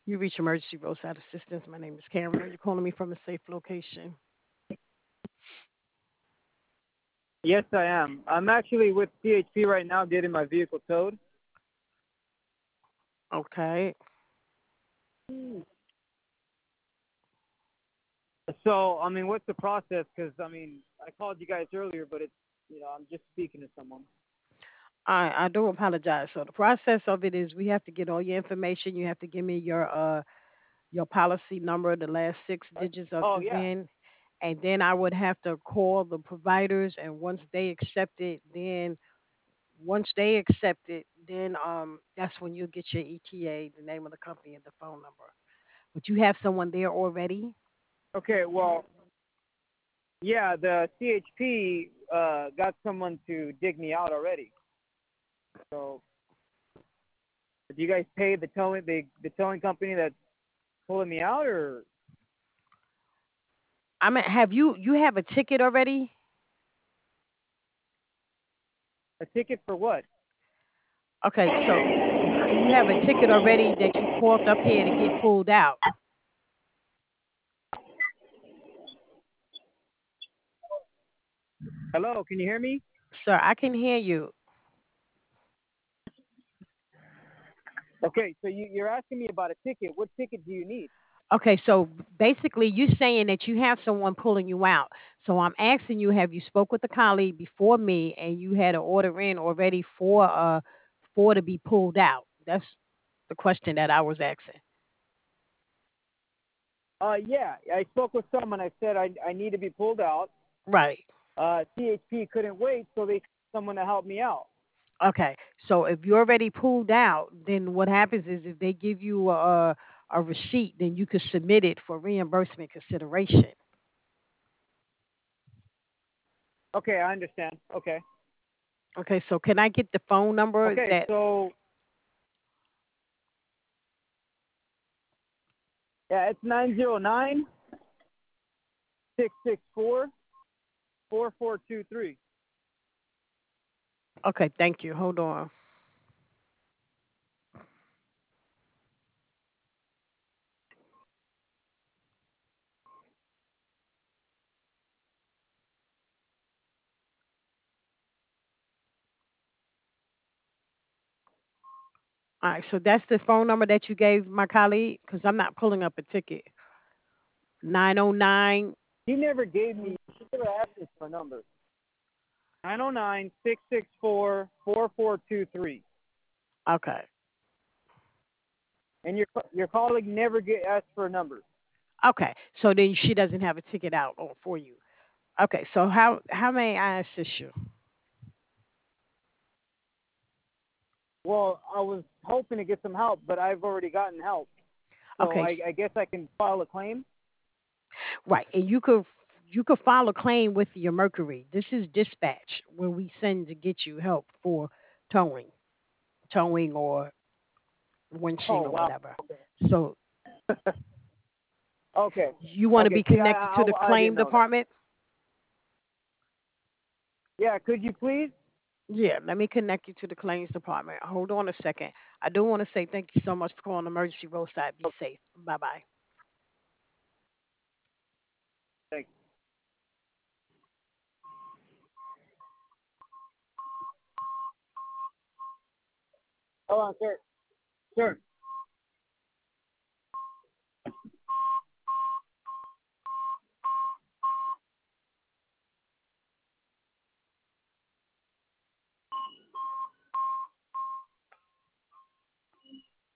You reach emergency roadside assistance. My name is Karen. Are you calling me from a safe location? Yes, I am. I'm actually with CHP right now getting my vehicle towed. Okay. So, I mean, what's the process? Because, I mean, I called you guys earlier, but I'm just speaking to someone. I do apologize. So the process of it is we have to get all your information. You have to give me your policy number, the last six digits of Oh, the yeah. VIN, and then I would have to call the providers. And once they accept it, then that's when you get your ETA, the name of the company, and the phone number. But you have someone there already. Okay, well, yeah, the CHP got someone to dig me out already. So, do you guys pay the towing company that's pulling me out, or I mean, have you have a ticket already? a ticket for what? Okay, so you have a ticket already that you called up here to get pulled out. Hello, can you hear me? Sir, I can hear you. Okay, so you're asking me about a ticket. What ticket do you need? Okay, so basically you're saying that you have someone pulling you out. So I'm asking you, have you spoke with a colleague before me and you had an order in already for to be pulled out? That's the question that I was asking. Yeah, I spoke with someone. I said I need to be pulled out. Right. CHP couldn't wait, so they sent someone to help me out. Okay. So if you're already pulled out, then what happens is if they give you a receipt, then you could submit it for reimbursement consideration. Okay, I understand. Okay. Okay, so can I get the phone number Okay, that so yeah, it's 909-664-4423. Okay, thank you. Hold on. All right, so that's the phone number that you gave my colleague because I'm not pulling up a ticket. 909. He never gave me. He never asked me for a number. 909-664-4423. Okay. And your colleague never asked for a number. Okay, so then she doesn't have a ticket out for you. Okay, so how may I assist you? Well, I was hoping to get some help, but I've already gotten help. So Okay, I guess I can file a claim. right, and you could file a claim with your Mercury. This is dispatch where we send to get you help for towing or winching Oh or wow. whatever. So Okay. you want to Okay. be See, connected to the I didn't claim know that. department? Yeah. Could you please? Yeah, let me connect you to the claims department. Hold on a second. I do want to say thank you so much for calling Emergency Roadside. Be safe. Bye bye. Thanks. Hold on, sir. Sir.